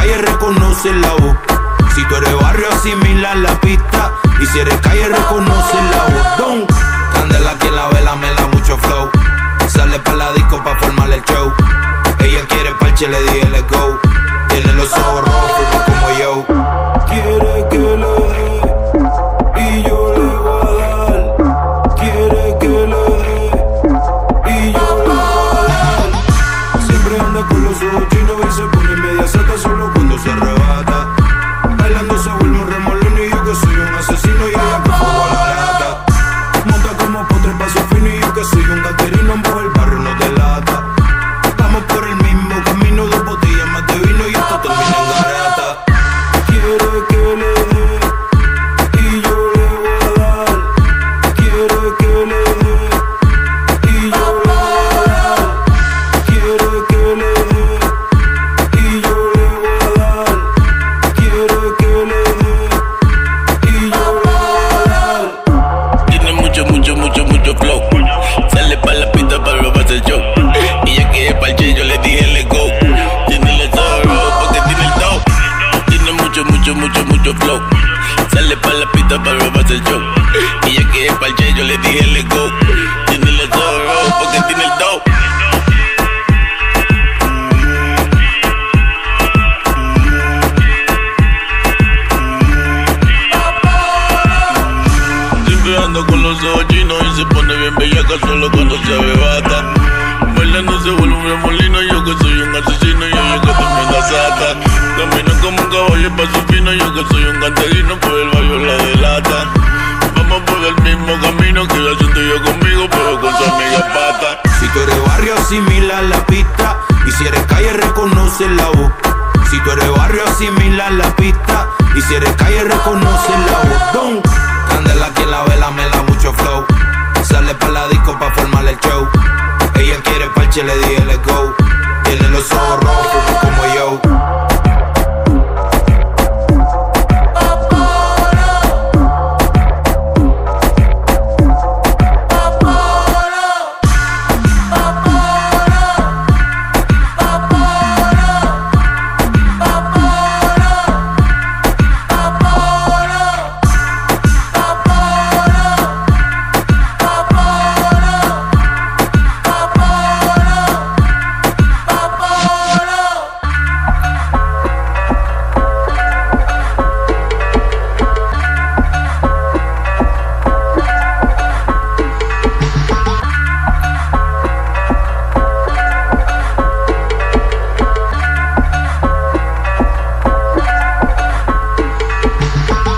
calle, reconoce la voz. Si tú eres barrio, asimila la pista. Y si eres calle, reconoce la voz. Don, candela aquí en la vela, me da mucho flow. Sale pa' la disco pa' formar el show. Ella quiere parche, le dije let's go. Tiene los ojos rojos como yo. Quiere que le dé y yo le voy a dar. Quiere que le dé y yo le voy a dar. Siempre anda con los ojos chinos y se pone media seta solo cuando se arrebata. Bailando se vuelve un remolino y yo que soy un asesino y ella que fuego a la lata. Monta como potre paso fino y yo que soy un gaterino, empuja el barrio no delata. Vamos por el mismo camino, 2 botellas más de vino y esto termina en garata. Quiere que le dé y yo le voy a dar. Quiere que le dé y yo le voy a dar. Quiere que le dé y yo le voy a dar. Quiere que le dé y yo le voy a dar. Tiene mucho flow. Sale pa' la pista para robarse el show. Y ya que es parche yo le dije let's go. Tiene el zorro porque tiene el dough. Tiene mucho flow. Sale pa' la pista para robarse el show. Y ya que es parche yo le dije let's go. Tiene el zorro porque tiene el dough. Siempre ando con los ojos chinos y se pone bien bellaca solo cuando se arrebata. Bailando se vuelve un remolino, yo que soy un asesino y ella que tremenda sata. Camino como un caballo y paso fino, yo que soy un canterino, por el barrio la delata. Vamos por el mismo camino que ella siento yo conmigo, pero con su amiga pata. Si tú eres barrio, asimila la pista. Y si eres calle, reconoce la voz. Si tú eres barrio, asimila la pista. Y si eres calle, reconoce la voz. Don, candela aquí en la vela, me da mucho flow. Sale pa' la disco pa' formar el show. Ella quiere parche, le dije